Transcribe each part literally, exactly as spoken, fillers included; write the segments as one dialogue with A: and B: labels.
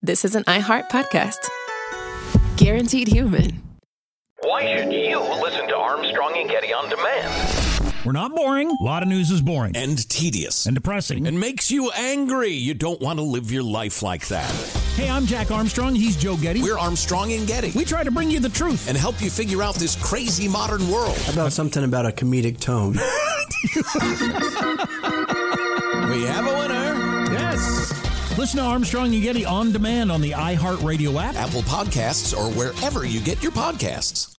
A: this is an iHeart podcast. Guaranteed human.
B: Why should you listen to Armstrong and Getty on demand?
C: We're not boring. A lot of news is boring.
D: And tedious.
C: And depressing.
D: And makes you angry. You don't want to live your life like that.
C: Hey, I'm Jack Armstrong. He's Joe Getty.
D: We're Armstrong and Getty.
C: We try to bring you the truth.
D: And help you figure out this crazy modern world.
E: How about something about a comedic tone?
D: We have a winner.
C: Yes. Listen to Armstrong and Getty on demand on the iHeartRadio app,
D: Apple Podcasts, or wherever you get your podcasts.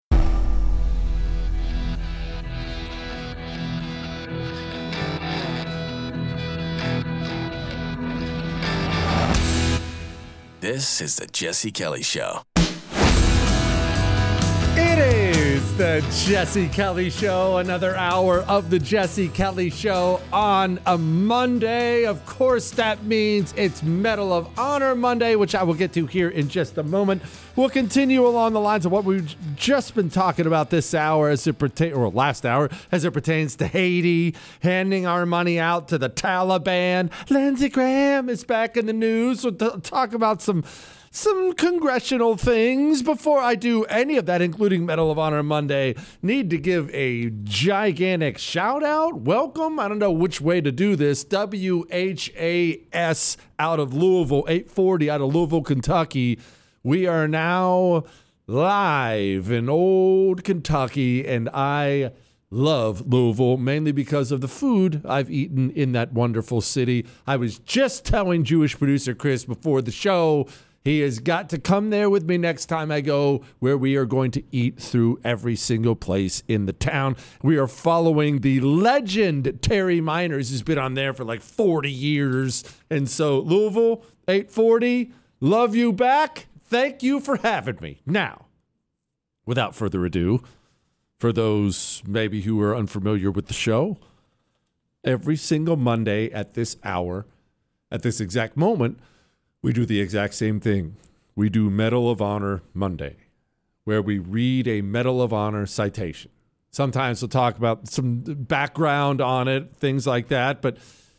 D: This is the Jesse Kelly Show.
F: It is the Jesse Kelly Show, another hour of the Jesse Kelly Show on a Monday. Of course, that means it's Medal of Honor Monday, which I will get to here in just a moment. We'll continue along the lines of what we've just been talking about this hour as it pertains, or last hour, as it pertains to Haiti, handing our money out to the Taliban. Lindsey Graham is back in the news. We'll t- talk about some Some congressional things. Before I do any of that, including Medal of Honor Monday, need to give a gigantic shout out. Welcome. I don't know which way to do this. W H A S out of Louisville, eight forty out of Louisville, Kentucky. We are now live in old Kentucky, and I love Louisville, mainly because of the food I've eaten in that wonderful city. I was just telling Jewish producer Chris before the show, he has got to come there with me next time I go, where we are going to eat through every single place in the town. We are following the legend Terry Miners, who's been on there for like forty years. And so Louisville, eight forty, love you back. Thank you for having me. Now, without further ado, for those maybe who are unfamiliar with the show, every single Monday at this hour, at this exact moment, we do the exact same thing. We do Medal of Honor Monday, where we read a Medal of Honor citation. Sometimes we'll talk about some background on it, things like that, but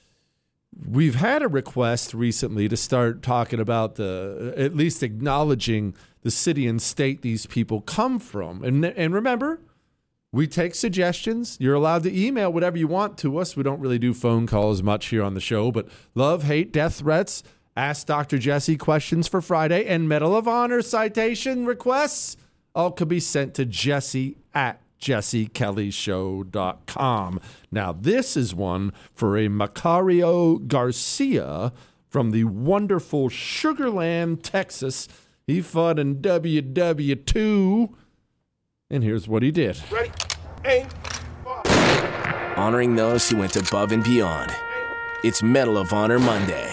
F: we've had a request recently to start talking about the, at least acknowledging the city and state these people come from. And, and remember, we take suggestions. You're allowed to email whatever you want to us. We don't really do phone calls much here on the show, but love, hate, death threats, Ask Doctor Jesse questions for Friday, and Medal of Honor citation requests all could be sent to Jesse at jesse kelly show dot com. Now, this is one for a Macario Garcia from the wonderful Sugar Land, Texas. He fought in W W two, and here's what he did.
G: Ready, aim, fire.
H: Honoring those who went above and beyond. It's Medal of Honor Monday.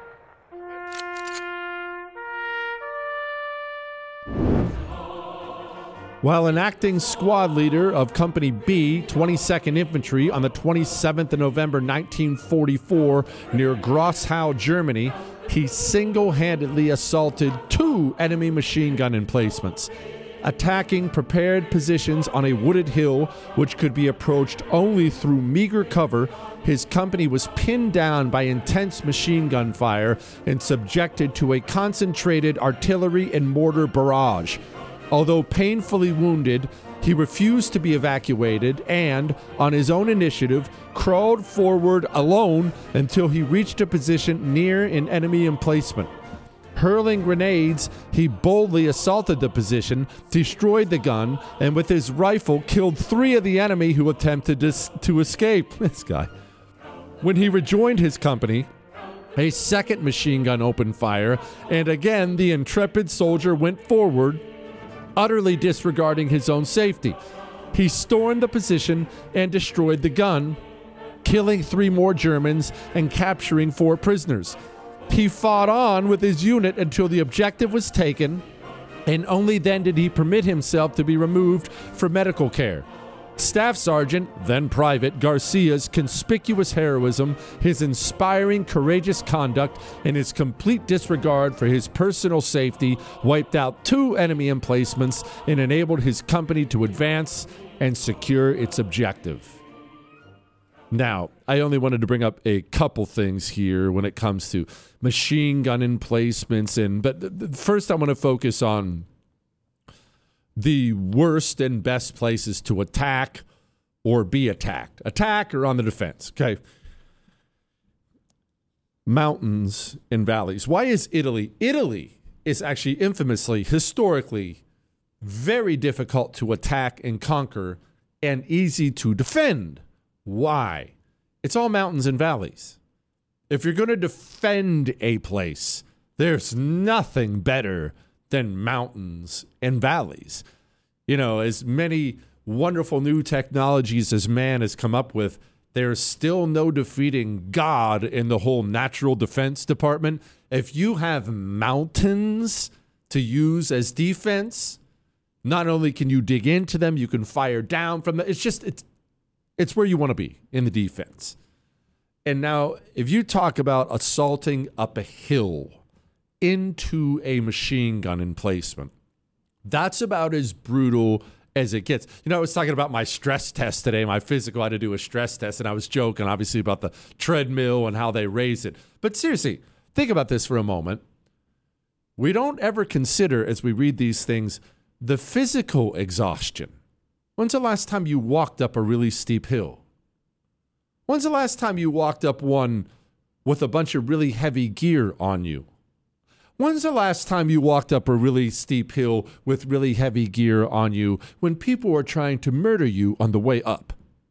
F: While an acting squad leader of Company B, twenty-second Infantry, on the twenty-seventh of November nineteen forty-four near Grosshau, Germany, he single-handedly assaulted two enemy machine gun emplacements, attacking prepared positions on a wooded hill which could be approached only through meager cover. His company was pinned down by intense machine gun fire and subjected to a concentrated artillery and mortar barrage. Although painfully wounded, he refused to be evacuated and, on his own initiative, crawled forward alone until he reached a position near an enemy emplacement. Hurling grenades, he boldly assaulted the position, destroyed the gun, and with his rifle killed three of the enemy who attempted to, to escape. This guy. When he rejoined his company, a second machine gun opened fire, and again the intrepid soldier went forward, utterly disregarding his own safety. He stormed the position and destroyed the gun, killing three more Germans and capturing four prisoners. He fought on with his unit until the objective was taken, and only then did he permit himself to be removed for medical care. Staff Sergeant, then Private, Garcia's conspicuous heroism, his inspiring, courageous conduct, and his complete disregard for his personal safety wiped out two enemy emplacements and enabled his company to advance and secure its objective. Now, I only wanted to bring up a couple things here when it comes to machine gun emplacements, and but th- th- first I want to focus on the worst and best places to attack or be attacked. Attack or on the defense, okay? Mountains and valleys. Why is Italy? Italy is actually infamously, historically, very difficult to attack and conquer and easy to defend. Why? It's all mountains and valleys. If you're going to defend a place, there's nothing better than mountains and valleys. You know, as many wonderful new technologies as man has come up with, there's still no defeating God in the whole natural defense department. If you have mountains to use as defense, not only can you dig into them, you can fire down from them. It's just, it's, it's where you want to be in the defense. And now, if you talk about assaulting up a hill into a machine gun emplacement, that's about as brutal as it gets. You know, I was talking about my stress test today, my physical, I had to do a stress test, and I was joking, obviously, about the treadmill and how they raise it. But seriously, think about this for a moment. We don't ever consider, as we read these things, the physical exhaustion. When's the last time you walked up a really steep hill? When's the last time you walked up one with a bunch of really heavy gear on you? When's the last time you walked up a really steep hill with really heavy gear on you when people are trying to murder you on the way up?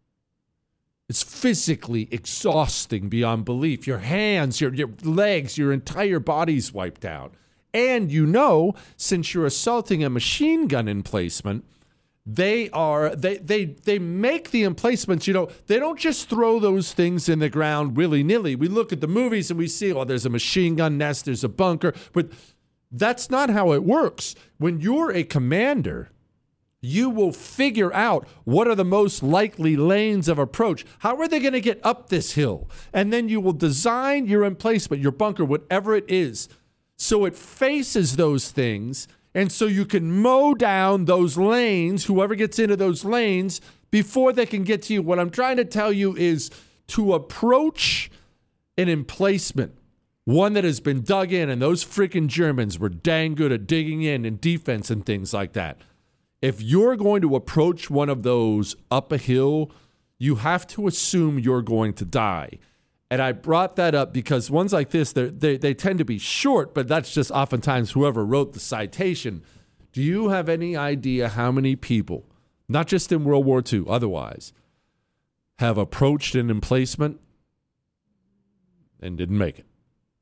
F: It's physically exhausting beyond belief. Your hands, your, your legs, your entire body's wiped out. And you know, since you're assaulting a machine gun emplacement, They are, they, they, they make the emplacements, you know, they don't just throw those things in the ground willy-nilly. We look at the movies and we see, oh, there's a machine gun nest, there's a bunker, but that's not how it works. When you're a commander, you will figure out what are the most likely lanes of approach. How are they going to get up this hill? And then you will design your emplacement, your bunker, whatever it is, so it faces those things. And so you can mow down those lanes, whoever gets into those lanes, before they can get to you. What I'm trying to tell you is to approach an emplacement, one that has been dug in, and those freaking Germans were dang good at digging in and defense and things like that. If you're going to approach one of those up a hill, you have to assume you're going to die. And I brought that up because ones like this, they they tend to be short, but that's just oftentimes whoever wrote the citation. Do you have any idea how many people, not just in World War Two, otherwise, have approached an emplacement and didn't make it?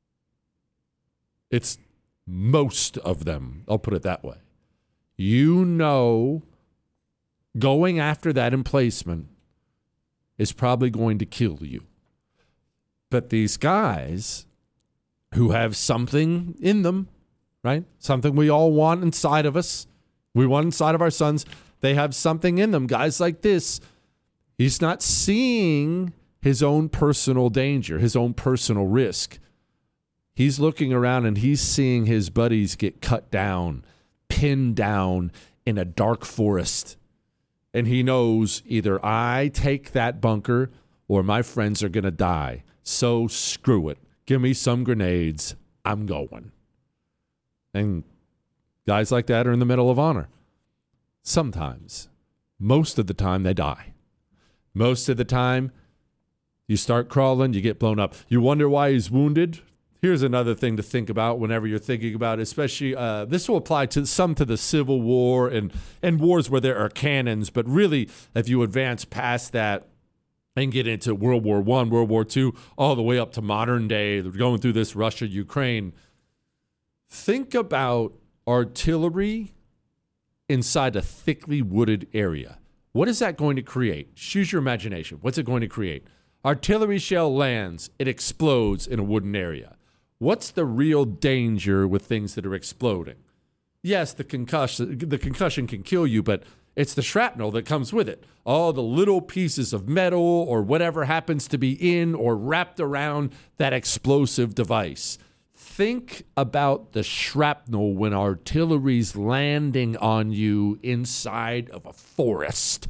F: It's most of them, I'll put it that way. You know, going after that emplacement is probably going to kill you. But these guys who have something in them, right? Something we all want inside of us. We want inside of our sons. They have something in them. Guys like this, he's not seeing his own personal danger, his own personal risk. He's looking around and he's seeing his buddies get cut down, pinned down in a dark forest. And he knows either I take that bunker or my friends are going to die. So screw it. Give me some grenades. I'm going. And guys like that are in the Medal of Honor. Sometimes. Most of the time, they die. Most of the time, you start crawling, you get blown up. You wonder why he's wounded? Here's another thing to think about whenever you're thinking about, especially, uh, this will apply to some to the Civil War and, and wars where there are cannons, but really, if you advance past that, and get into World War One, World War Two, all the way up to modern day, going through this Russia, Ukraine. Think about artillery inside a thickly wooded area. What is that going to create? Just use your imagination. What's it going to create? Artillery shell lands, it explodes in a wooden area. What's the real danger with things that are exploding? Yes, the concussion, the concussion can kill you, but it's the shrapnel that comes with it. All the little pieces of metal or whatever happens to be in or wrapped around that explosive device. Think about the shrapnel when artillery's landing on you inside of a forest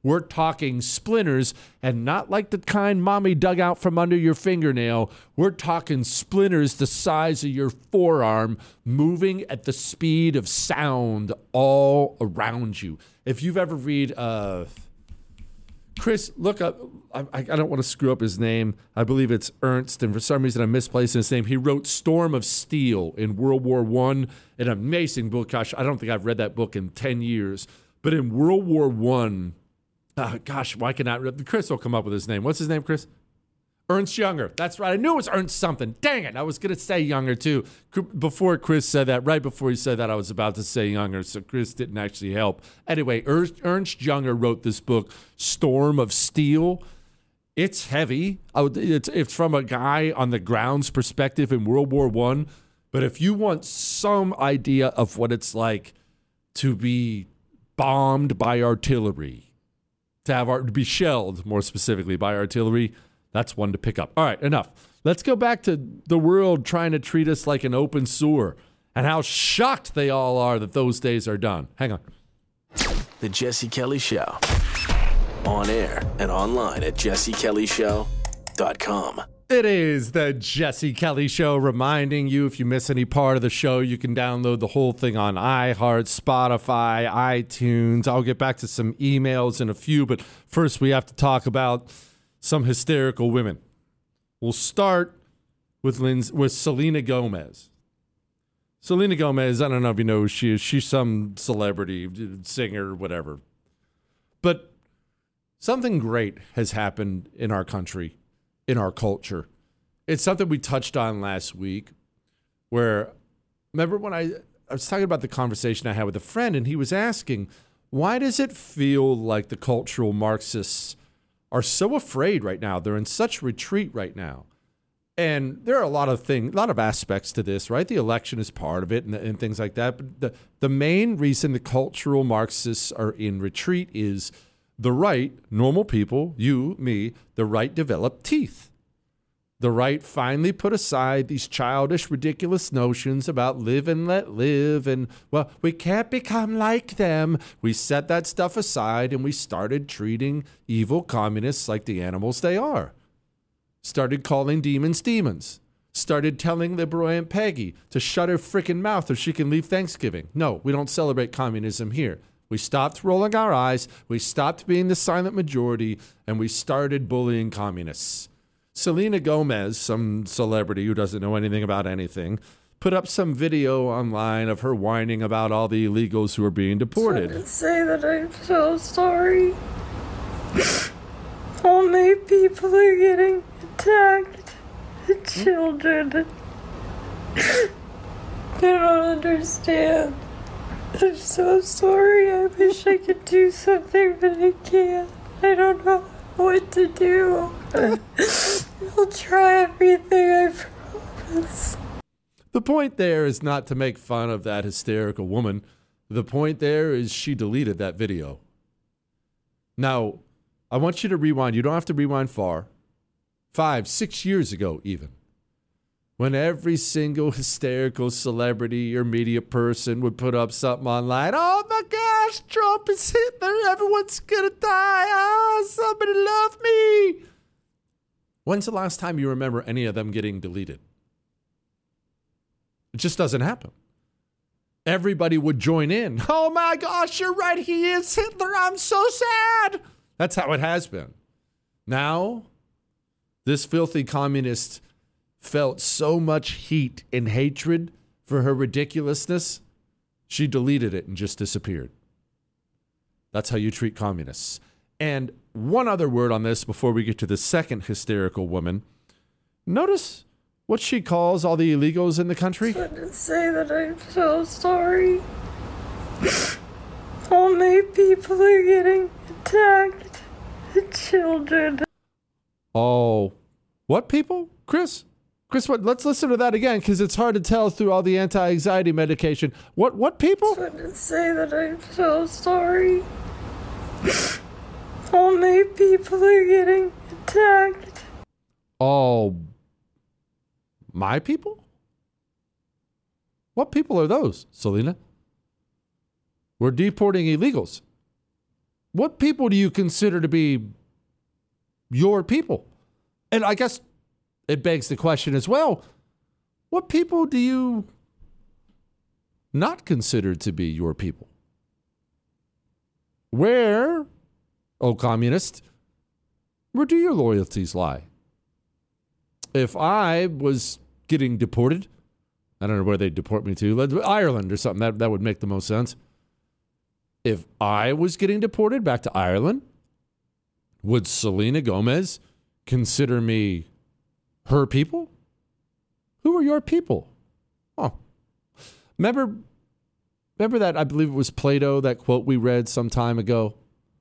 F: We're talking splinters, and not like the kind mommy dug out from under your fingernail. We're talking splinters the size of your forearm, moving at the speed of sound all around you. If you've ever read, uh, Chris, look up, I, I don't want to screw up his name. I believe it's Ernst, and for some reason I'm misplacing his name. He wrote Storm of Steel in World War One, an amazing book. Gosh, I don't think I've read that book in ten years. But in World War One, uh, gosh, why can I? Chris will come up with his name. What's his name, Chris? Ernst Younger. That's right. I knew it was Ernst something. Dang it. I was going to say Younger, too. Before Chris said that, right before he said that, I was about to say Younger, so Chris didn't actually help. Anyway, Ernst, Ernst Younger wrote this book, Storm of Steel. It's heavy. It's, it's from a guy on the ground's perspective in World War One. But if you want some idea of what it's like to be bombed by artillery, to have art, to be shelled, more specifically, by artillery, that's one to pick up. All right, enough. Let's go back to the world trying to treat us like an open sewer and how shocked they all are that those days are done. Hang on.
H: The Jesse Kelly Show. On air and online at jesse kelly show dot com.
F: It is the Jesse Kelly Show, reminding you if you miss any part of the show, you can download the whole thing on iHeart, Spotify, iTunes. I'll get back to some emails in a few, but first we have to talk about some hysterical women. We'll start with Lindsay, with Selena Gomez. Selena Gomez, I don't know if you know who she is. She's some celebrity, singer, whatever. But something great has happened in our country, in our culture. It's something we touched on last week where, remember when I, I was talking about the conversation I had with a friend, and he was asking, why does it feel like the cultural Marxists are so afraid right now? They're in such retreat right now. And there are a lot of things, a lot of aspects to this, right? The election is part of it and, and things like that. But the, the main reason the cultural Marxists are in retreat is the right, normal people, you, me, the right developed teeth. The right finally put aside these childish, ridiculous notions about live and let live and, well, we can't become like them. We set that stuff aside and we started treating evil communists like the animals they are. Started calling demons demons. Started telling liberal Aunt Peggy to shut her frickin' mouth or she can leave Thanksgiving. No, we don't celebrate communism here. We stopped rolling our eyes, we stopped being the silent majority, and we started bullying communists. Selena Gomez, some celebrity who doesn't know anything about anything, put up some video online of her whining about all the illegals who are being deported.
I: I just say that I'm so sorry. All my people are getting attacked. The children. I don't understand. I'm so sorry. I wish I could do something, but I can't. I don't know what to do. I'll try everything, I promise.
F: The point there is not to make fun of that hysterical woman. The point there is she deleted that video. Now, I want you to rewind. You don't have to rewind far. Five, six years ago even. When every single hysterical celebrity or media person would put up something online. Oh my gosh, Trump is Hitler. Everyone's gonna die. Ah, somebody love me. When's the last time you remember any of them getting deleted? It just doesn't happen. Everybody would join in. Oh my gosh, you're right. He is Hitler. I'm so sad. That's how it has been. Now, this filthy communist felt so much heat and hatred for her ridiculousness, she deleted it and just disappeared. That's how you treat communists. And one other word on this before we get to the second hysterical woman. Notice what she calls all the illegals in the country.
I: I just say that I'm so sorry. All my people are getting attacked. The children.
F: Oh, what people? Chris? Chris, what? Let's listen to that again because it's hard to tell through all the anti-anxiety medication. What What people?
I: I just say that I'm so sorry. All my people are getting attacked.
F: Oh, my people? What people are those, Selena? We're deporting illegals. what people do you consider to be your people? And I guess it begs the question as well, what people do you not consider to be your people? Where, oh communist, where do your loyalties lie? If I was getting deported, I don't know where they'd deport me to, Ireland or something, that, that would make the most sense. If I was getting deported back to Ireland, would Selena Gomez consider me her people? Who are your people? Oh, remember, remember that, I believe it was Plato, that quote we read some time ago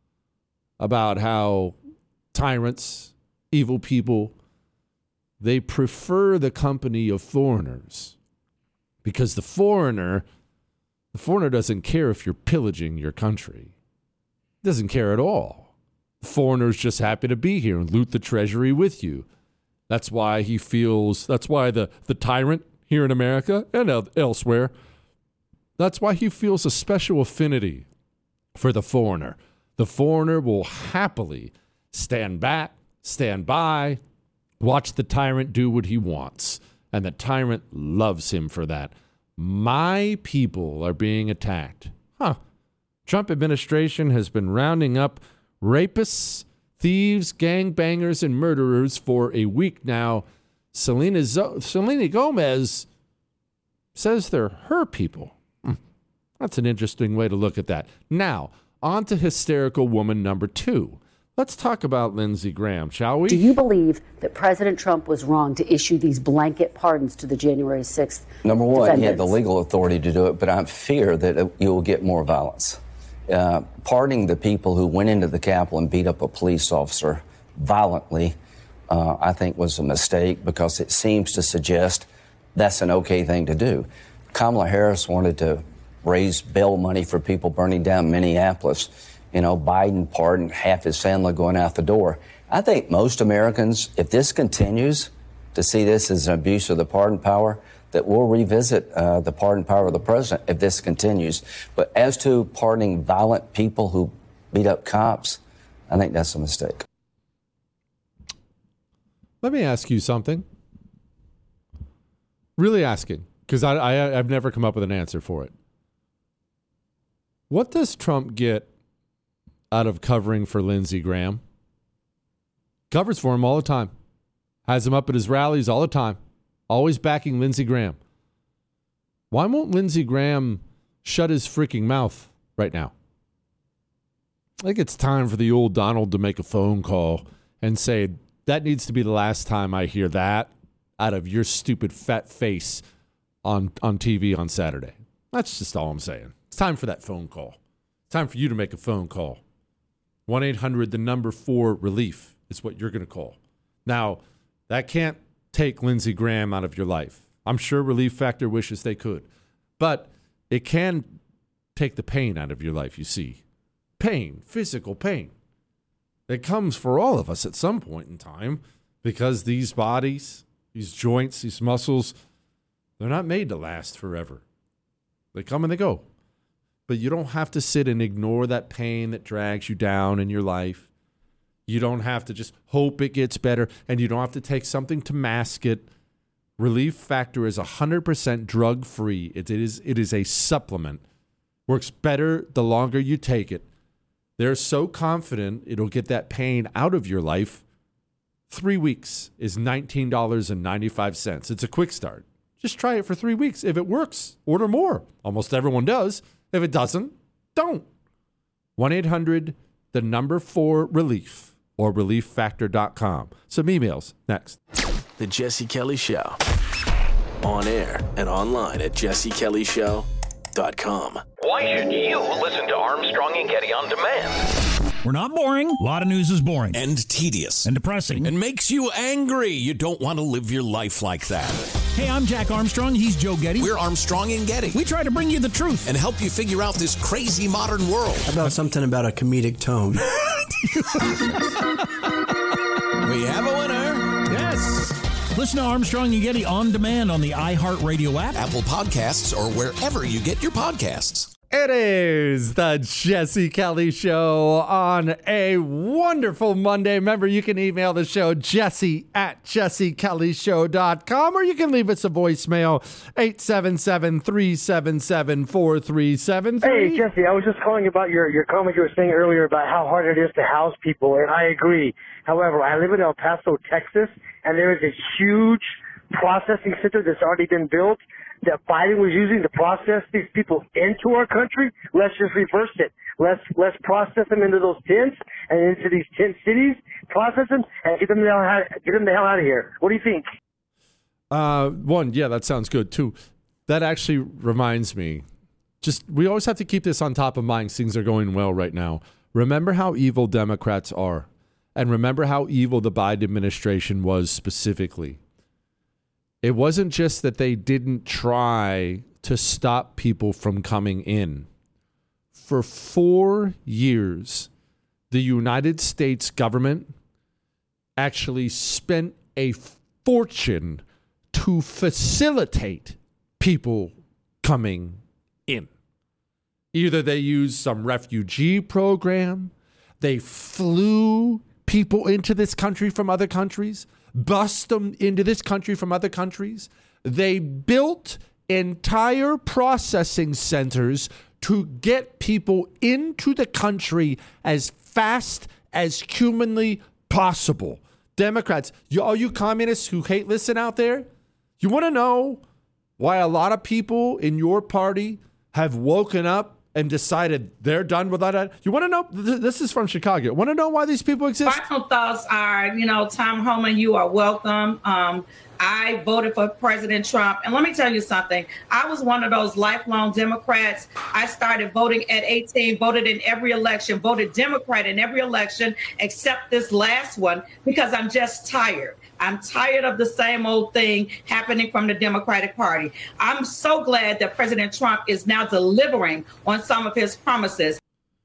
F: about how tyrants, evil people, they prefer the company of foreigners because the foreigner, the foreigner doesn't care if you're pillaging your country. Doesn't care at all. The foreigner's just happy to be here and loot the treasury with you. That's why he feels, that's why the, the tyrant here in America and el- elsewhere, that's why he feels a special affinity for the foreigner. The foreigner will happily stand back, stand by, watch the tyrant do what he wants. And the tyrant loves him for that. My people are being attacked. Huh. Trump administration has been rounding up rapists, thieves, gangbangers, and murderers for a week now. Selena, Zo- Selena Gomez says they're her people. Hmm. That's an interesting way to look at that. Now, on to hysterical woman number two. Let's talk about Lindsey Graham, shall we?
J: Do you believe that President Trump was wrong to issue these blanket pardons to the January sixth
K: Number one,
J: defendants?
K: he had the legal authority to do it, but I fear that you will get more violence. Uh, pardoning the people who went into the Capitol and beat up a police officer violently, uh, I think was a mistake because it seems to suggest that's an okay thing to do. Kamala Harris wanted to raise bail money for people burning down Minneapolis. You know, Biden pardoned half his family going out the door. I think most Americans, if this continues, to see this as an abuse of the pardon power, that we'll revisit uh, the pardon power of the president if this continues. But as to pardoning violent people who beat up cops, I think that's a mistake.
F: Let me ask you something. Really asking, because I, I, I've never come up with an answer for it. What does Trump get out of covering for Lindsey Graham? Covers for him all the time. Has him up at his rallies all the time. Always backing Lindsey Graham. Why won't Lindsey Graham shut his freaking mouth right now? I think it's time for the old Donald to make a phone call and say, that needs to be the last time I hear that out of your stupid fat face on, on T V on Saturday. That's just all I'm saying. It's time for that phone call. It's time for you to make a phone call. one eight hundred, the number four, relief is what you're going to call. Now, that can't take Lindsey Graham out of your life. I'm sure Relief Factor wishes they could. But it can take the pain out of your life, you see. Pain, physical pain. It comes for all of us at some point in time because these bodies, these joints, these muscles, they're not made to last forever. They come and they go. But you don't have to sit and ignore that pain that drags you down in your life. You don't have to just hope it gets better, and you don't have to take something to mask it. Relief Factor is one hundred percent drug-free. It is, it is a supplement. Works better the longer you take it. They're so confident it'll get that pain out of your life. Three weeks is nineteen dollars and ninety-five cents. It's a quick start. Just try it for three weeks. If it works, order more. Almost everyone does. If it doesn't, don't. one eight hundred, the number four, relief, or relief factor dot com. Some emails next.
H: The Jesse Kelly Show. On air and online at jesse kelly show dot com.
B: Why should you listen to Armstrong and Getty on demand?
C: We're not boring. A lot of news is boring.
D: And tedious.
C: And depressing.
D: And makes you angry. You don't want to live your life like that.
C: Hey, I'm Jack Armstrong. He's Joe Getty.
D: We're Armstrong and Getty.
C: We try to bring you the truth.
D: And help you figure out this crazy modern world.
E: How about something about a comedic tone?
D: We have a winner.
C: Yes. Listen to Armstrong and Getty on demand on the iHeartRadio app,
D: Apple Podcasts, or wherever you get your podcasts.
F: It is the Jesse Kelly Show on a wonderful Monday. Remember, you can email the show, jesse at jesse kelly show dot com, or you can leave us a voicemail, eight seven seven, three seven seven, four three seven three.
L: Hey, Jesse, I was just calling about your, your comment you were saying earlier about how hard it is to house people, and I agree. However, I live in El Paso, Texas, and there is a huge processing center that's already been built that Biden was using to process these people into our country. Let's just reverse it. Let's let's process them into those tents and into these tent cities, process them, and get them the hell out, get them the hell out of here. What do you think?
F: Uh, one, yeah, that sounds good. Two, that actually reminds me, just we always have to keep this on top of mind. Things are going well right now. Remember how evil Democrats are, and remember how evil the Biden administration was specifically. It wasn't just that they didn't try to stop people from coming in. For four years, the United States government actually spent a fortune to facilitate people coming in. Either they used some refugee program, they flew people into this country from other countries, bust them into this country from other countries. They built entire processing centers to get people into the country as fast as humanly possible. Democrats, you, all you communists who hate listen out there, you want to know why a lot of people in your party have woken up and decided they're done with that? You want to know? This is from Chicago. Want to know why these people exist?
M: Final thoughts are, you know, Tom Homan, you are welcome. Um, I voted for President Trump. And let me tell you something. I was one of those lifelong Democrats. I started voting at eighteen, voted in every election, voted Democrat in every election, except this last one, because I'm just tired. I'm tired of the same old thing happening from the Democratic Party. I'm so glad that President Trump is now delivering on some of his promises.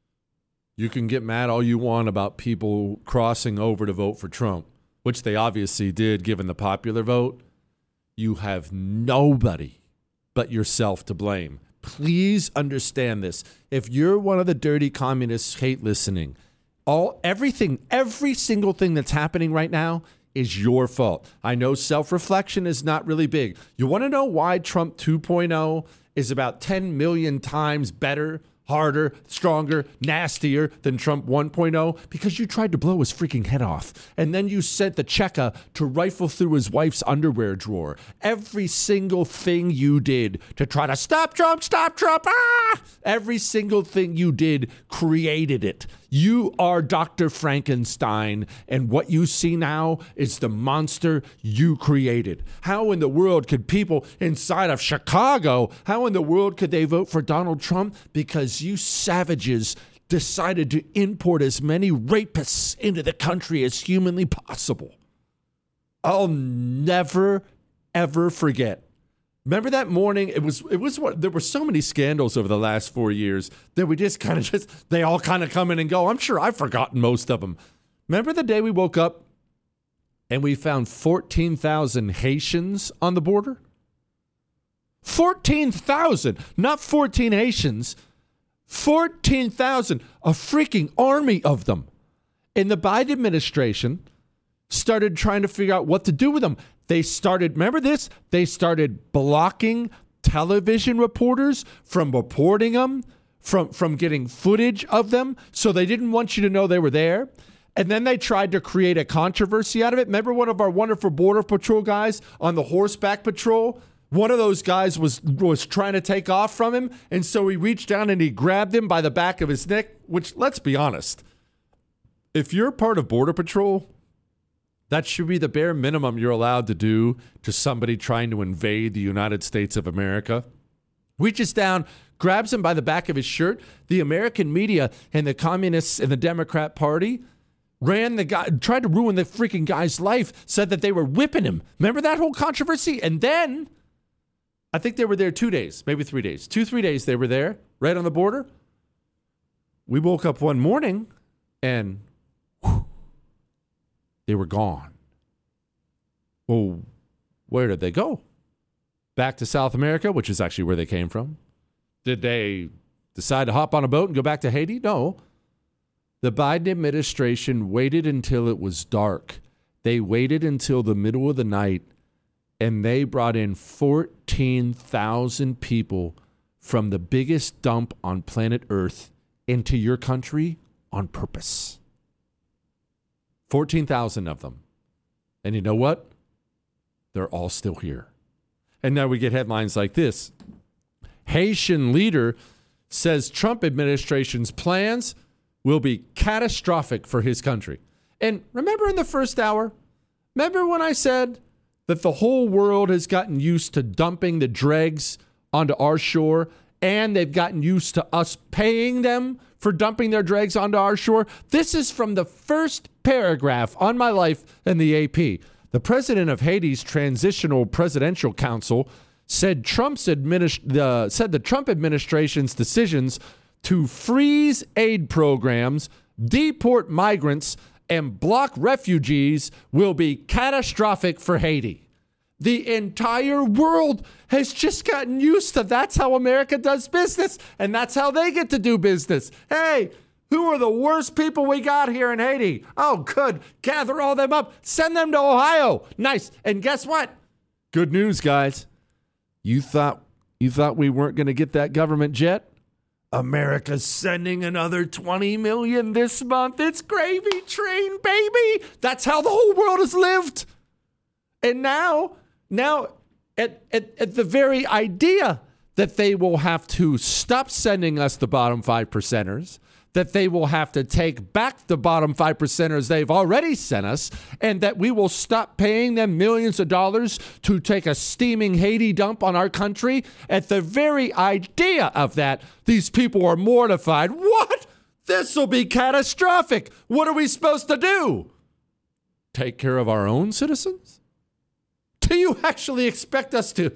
F: You can get mad all you want about people crossing over to vote for Trump, which they obviously did given the popular vote. You have nobody but yourself to blame. Please understand this. If you're one of the dirty communists hate listening, all everything, every single thing that's happening right now is your fault. I know self-reflection is not really big. You want to know why Trump two point oh is about ten million times better, harder, stronger, nastier than Trump one point oh? Because you tried to blow his freaking head off. And then you sent the Cheka to rifle through his wife's underwear drawer. Every single thing you did to try to stop Trump, stop Trump, ah! Every single thing you did created it. You are Doctor Frankenstein, and what you see now is the monster you created. How in the world could people inside of Chicago, how in the world could they vote for Donald Trump? Because you savages decided to import as many rapists into the country as humanly possible. I'll never, ever forget. Remember that morning? It was, it was what, there were so many scandals over the last four years that we just kind of just, they all kind of come in and go. I'm sure I've forgotten most of them. Remember the day we woke up and we found fourteen thousand Haitians on the border? fourteen thousand, not fourteen Haitians, fourteen thousand, a freaking army of them. And the Biden administration started trying to figure out what to do with them. They started, remember this? They started blocking television reporters from reporting them, from, from getting footage of them. So they didn't want you to know they were there. And then they tried to create a controversy out of it. Remember one of our wonderful Border Patrol guys on the horseback patrol? One of those guys was, was trying to take off from him. And so he reached down and he grabbed him by the back of his neck, which, let's be honest, if you're part of Border Patrol, that should be the bare minimum you're allowed to do to somebody trying to invade the United States of America. Reaches down, grabs him by the back of his shirt. The American media and the communists and the Democrat Party ran the guy, tried to ruin the freaking guy's life, said that they were whipping him. Remember that whole controversy? And then, I think they were there two days, maybe three days. Two, three days they were there, right on the border. We woke up one morning and whew, they were gone. Well, where did they go? Back to South America, which is actually where they came from. Did they decide to hop on a boat and go back to Haiti? No. The Biden administration waited until it was dark. They waited until the middle of the night, and they brought in fourteen thousand people from the biggest dump on planet Earth into your country on purpose. fourteen thousand of them. And you know what? They're all still here. And now we get headlines like this. Haitian leader says Trump administration's plans will be catastrophic for his country. And remember in the first hour, remember when I said that the whole world has gotten used to dumping the dregs onto our shore, and they've gotten used to us paying them for dumping their dregs onto our shore? This is from the first paragraph on my life in the A P. The president of Haiti's Transitional Presidential Council said Trump's administ- uh, said the Trump administration's decisions to freeze aid programs, deport migrants, and block refugees will be catastrophic for Haiti. The entire world has just gotten used to that's how America does business, and that's how they get to do business. Hey, who are the worst people we got here in Haiti? Oh, good. Gather all them up. Send them to Ohio. Nice. And guess what? Good news, guys. You thought you thought we weren't going to get that government jet? America's sending another twenty million dollars this month. It's gravy train, baby. That's how the whole world has lived. And now, now at, at, at the very idea that they will have to stop sending us the bottom five percenters, that they will have to take back the bottom five percenters they've already sent us, and that we will stop paying them millions of dollars to take a steaming Haiti dump on our country. At the very idea of that, these people are mortified. What? This will be catastrophic. What are we supposed to do? Take care of our own citizens? Do you actually expect us to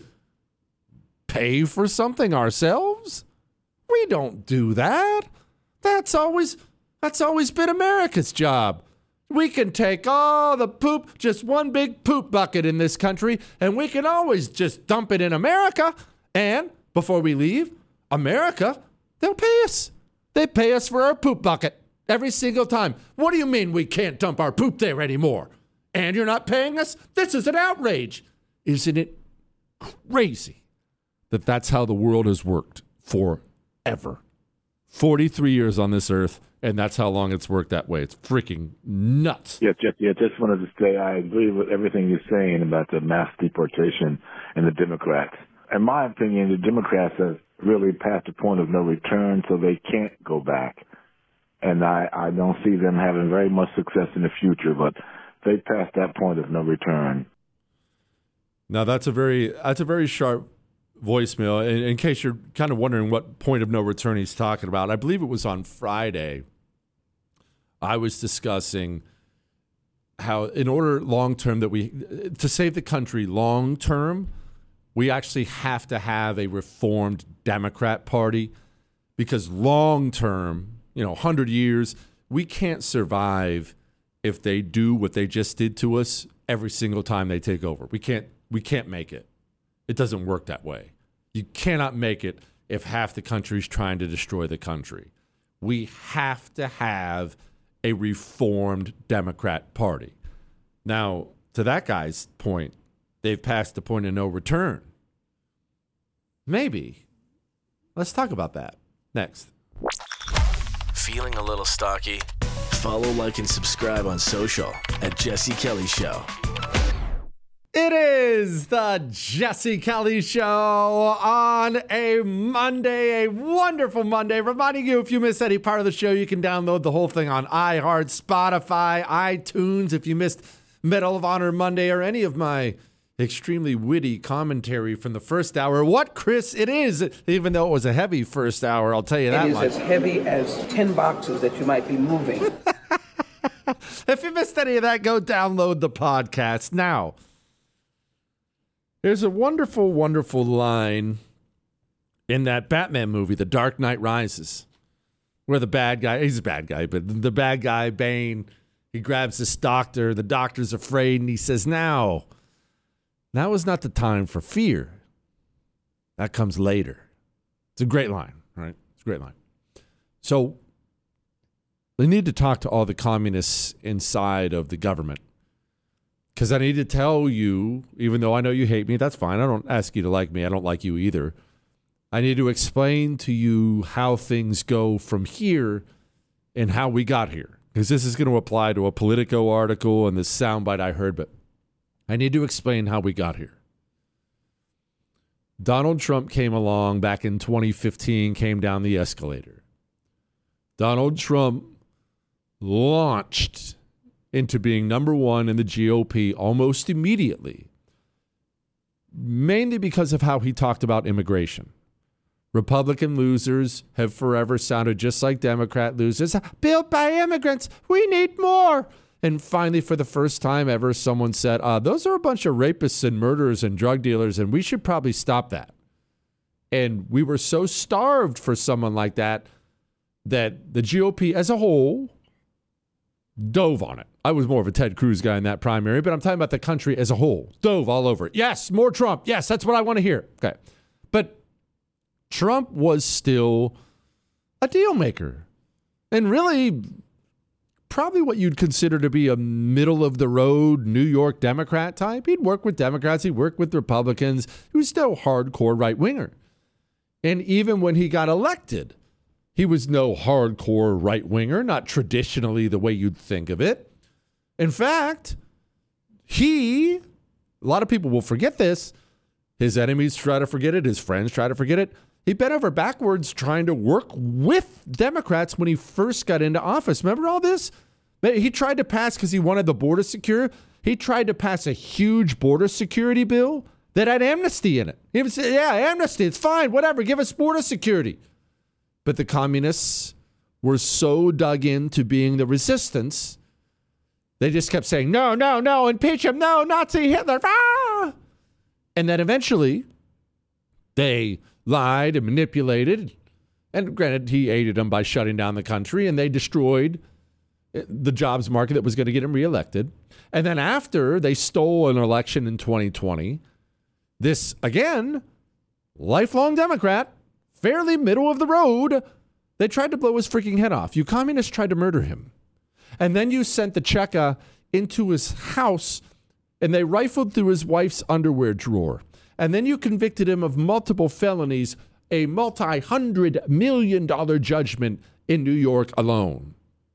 F: pay for something ourselves? We don't do that. That's always that's always been America's job. We can take all the poop, just one big poop bucket in this country, and we can always just dump it in America. And before we leave, America, they'll pay us. They pay us for our poop bucket every single time. What do you mean we can't dump our poop there anymore? And you're not paying us? This is an outrage. Isn't it crazy that that's how the world has worked forever? forty-three years on this earth, and that's how long it's worked that way. It's freaking nuts.
N: Yeah, just, yeah, just wanted to say I agree with everything you're saying about the mass deportation and the Democrats. In my opinion, the Democrats have really passed the point of no return, so they can't go back. And I, I don't see them having very much success in the future, but they passed that point of no return.
F: Now, that's a very that's a very sharp voicemail. In, in case you're kind of wondering what point of no return he's talking about, I believe it was on Friday. I was discussing how, in order long term that we to save the country long term, we actually have to have a reformed Democrat Party, because long term, you know, one hundred years, we can't survive if they do what they just did to us every single time they take over. We can't we can't make it. It doesn't work that way. You cannot make it if half the country's trying to destroy the country. We have to have a reformed Democrat Party. Now, to that guy's point, they've passed the point of no return. Maybe. Let's talk about that next.
H: Feeling a little stocky? Follow, like, and subscribe on social at Jesse Kelly Show.
F: It is the Jesse Kelly Show on a Monday, a wonderful Monday. Reminding you, if you missed any part of the show, you can download the whole thing on iHeart, Spotify, iTunes. If you missed Medal of Honor Monday or any of my extremely witty commentary from the first hour, what, Chris? It is, even though it was a heavy first hour, I'll tell you that much.
O: It is as heavy as ten boxes that you might be moving.
F: If you missed any of that, go download the podcast now. There's a wonderful, wonderful line in that Batman movie, The Dark Knight Rises, where the bad guy, he's a bad guy, but the bad guy, Bane, he grabs this doctor. The doctor's afraid, and he says, now, now is not the time for fear. That comes later. It's a great line, right? It's Great line. So they need to talk to all the communists inside of the government. Because I need to tell you, even though I know you hate me, that's fine. I don't ask you to like me. I don't like you either. I need to explain to you how things go from here and how we got here. Because this is going to apply to a Politico article and this soundbite I heard, but I need to explain how we got here. Donald Trump came along back in twenty fifteen, came down the escalator. Donald Trump launched into being number one in the G O P almost immediately, mainly because of how he talked about immigration. Republican losers have forever sounded just like Democrat losers. Built by immigrants, we need more. And finally, for the first time ever, someone said, uh, those are a bunch of rapists and murderers and drug dealers, and we should probably stop that. And we were so starved for someone like that that the G O P as a whole dove on it. I was more of a Ted Cruz guy in that primary, but I'm talking about the country as a whole. Dove all over it. Yes, more Trump. Yes, that's what I want to hear. Okay. But Trump was still a deal maker. And really, probably what you'd consider to be a middle-of-the-road New York Democrat type. He'd work with Democrats. He'd work with Republicans. He was still a hardcore right-winger. And even when he got elected, he was no hardcore right-winger, not traditionally the way you'd think of it. In fact, he, a lot of people will forget this. His enemies try to forget it. His friends try to forget it. He bent over backwards trying to work with Democrats when he first got into office. Remember all this? He tried to pass, because he wanted the border secure, he tried to pass a huge border security bill that had amnesty in it. He would say, yeah, amnesty, it's fine, whatever, give us border security. But the communists were so dug into being the resistance, they just kept saying, no, no, no, impeach him, no, Nazi Hitler, ah! And then eventually, they lied and manipulated, and granted, he aided them by shutting down the country, and they destroyed the jobs market that was going to get him reelected. And then after they stole an election in twenty twenty, this, again, lifelong Democrat, fairly middle of the road, they tried to blow his freaking head off. You communists tried to murder him. And then you sent the Cheka into his house, and they rifled through his wife's underwear drawer. And then you convicted him of multiple felonies, a multi-hundred million dollar judgment in New York alone.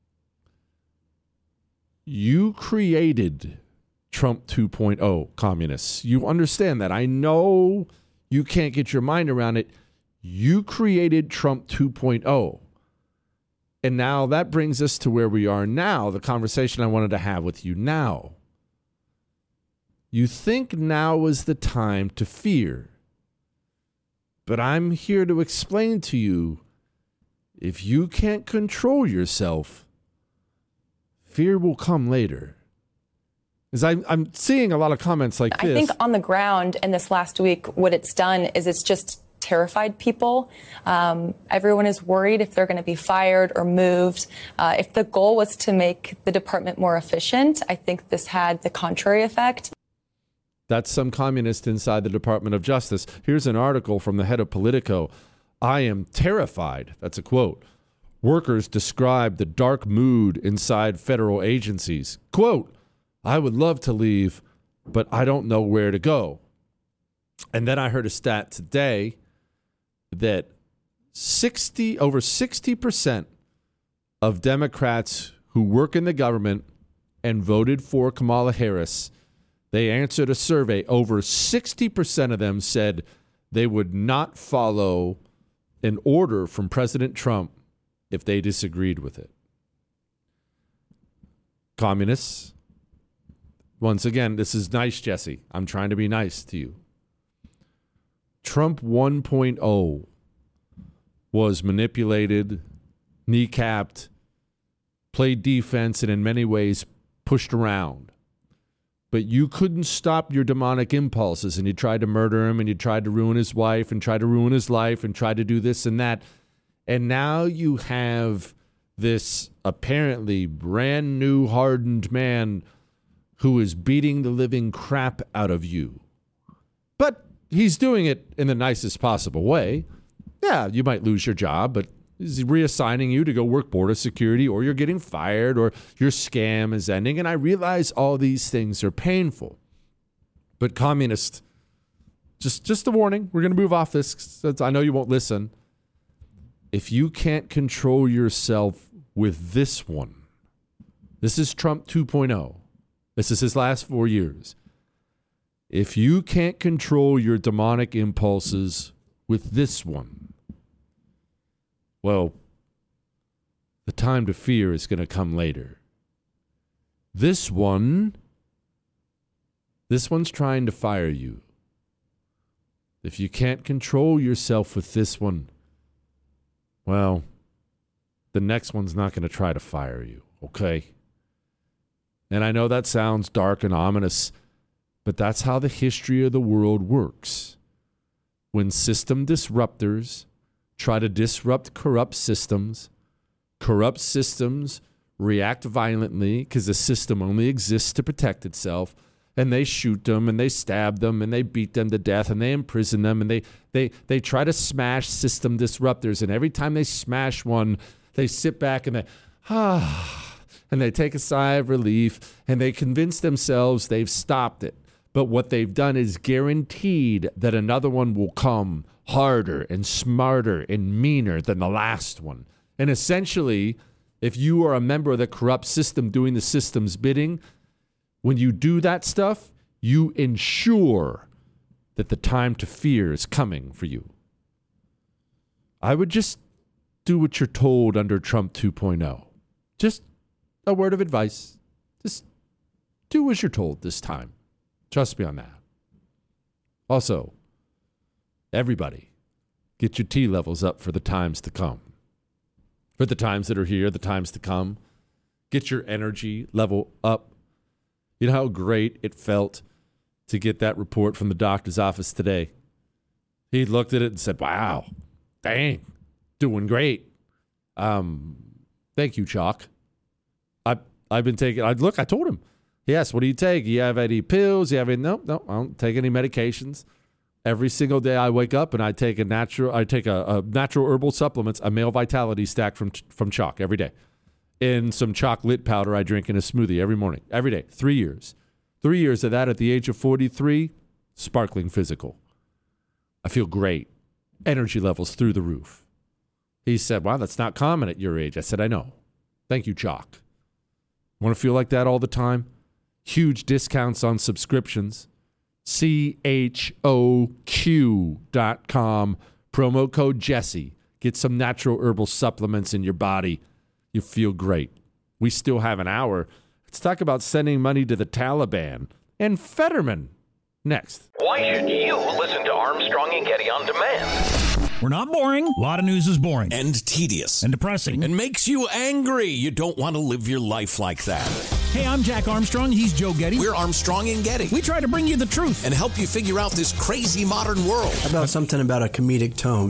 F: You created Trump two point oh, communists. You understand that. I know you can't get your mind around it. You created Trump two point oh. And now that brings us to where we are now, the conversation I wanted to have with you now. You think now is the time to fear. But I'm here to explain to you, if you can't control yourself, fear will come later. Because I'm, I'm seeing a lot of comments like this.
P: I think on the ground in this last week, what it's done is it's just terrified people. Um, everyone is worried if they're going to be fired or moved. Uh, if the goal was to make the department more efficient, I think this had the contrary effect.
F: That's some communist inside the Department of Justice. Here's an article from the head of Politico. I am terrified. That's a quote. Workers describe the dark mood inside federal agencies. Quote, I would love to leave, but I don't know where to go. And then I heard a stat today that sixty over sixty percent of Democrats who work in the government and voted for Kamala Harris, they answered a survey. Over sixty percent of them said they would not follow an order from President Trump if they disagreed with it. Communists, once again, this is nice, Jesse. I'm trying to be nice to you. Trump one point oh was manipulated, kneecapped, played defense, and in many ways pushed around. But you couldn't stop your demonic impulses, and you tried to murder him, and you tried to ruin his wife, and tried to ruin his life, and tried to do this and that. And now you have this apparently brand new hardened man who is beating the living crap out of you. But he's doing it in the nicest possible way. Yeah, you might lose your job, but is reassigning you to go work border security, or you're getting fired, or your scam is ending. And I realize all these things are painful. But communist, just, just a warning, we're going to move off this. I know you won't listen. If you can't control yourself with this one, this is Trump two point oh. This is his last four years. If you can't control your demonic impulses with this one, well, the time to fear is going to come later. This one, this one's trying to fire you. If you can't control yourself with this one, well, the next one's not going to try to fire you, okay? And I know that sounds dark and ominous, but that's how the history of the world works. When system disruptors try to disrupt corrupt systems, corrupt systems react violently because the system only exists to protect itself, and they shoot them and they stab them and they beat them to death and they imprison them and they, they, they try to smash system disruptors. And every time they smash one, they sit back and they, ah, and they take a sigh of relief and they convince themselves they've stopped it. But what they've done is guaranteed that another one will come harder and smarter and meaner than the last one. And essentially, if you are a member of the corrupt system doing the system's bidding, when you do that stuff, you ensure that the time to fear is coming for you. I would just do what you're told under Trump two point oh. Just a word of advice. Just do as you're told this time. Trust me on that. Also, everybody, get your T levels up for the times to come. For the times that are here, the times to come. Get your energy level up. You know how great it felt to get that report from the doctor's office today? He looked at it and said, wow, dang, doing great. Um, thank you, Chalk. I, I've been taking, I, look, I told him. Yes, what do you take? You have any pills? You have any? No, no, I don't take any medications. Every single day I wake up and I take a natural, I take a, a natural herbal supplements, a male vitality stack from from Chalk every day. And some chocolate powder I drink in a smoothie every morning, every day, three years. Three years of that at the age of forty-three, sparkling physical. I feel great. Energy levels through the roof. He said, wow, that's not common at your age. I said, I know. Thank you, Chalk. Want to feel like that all the time? Huge discounts on subscriptions. C H O Q dot com. Promo code Jesse. Get some natural herbal supplements in your body. You feel great. We still have an hour. Let's talk about sending money to the Taliban and Fetterman next.
B: Why should you listen to Armstrong and Getty on demand?
C: We're not boring. A lot of news is boring.
D: And tedious.
C: And depressing.
D: And makes you angry. You don't want to live your life like that.
C: Hey, I'm Jack Armstrong. He's Joe Getty.
D: We're Armstrong and Getty.
C: We try to bring you the truth.
D: And help you figure out this crazy modern world.
E: How about something about a comedic tone?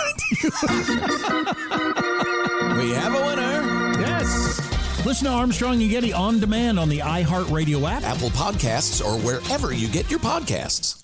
D: We have a winner.
C: Yes. Listen to Armstrong and Getty on demand on the iHeartRadio app,
D: Apple Podcasts, or wherever you get your podcasts.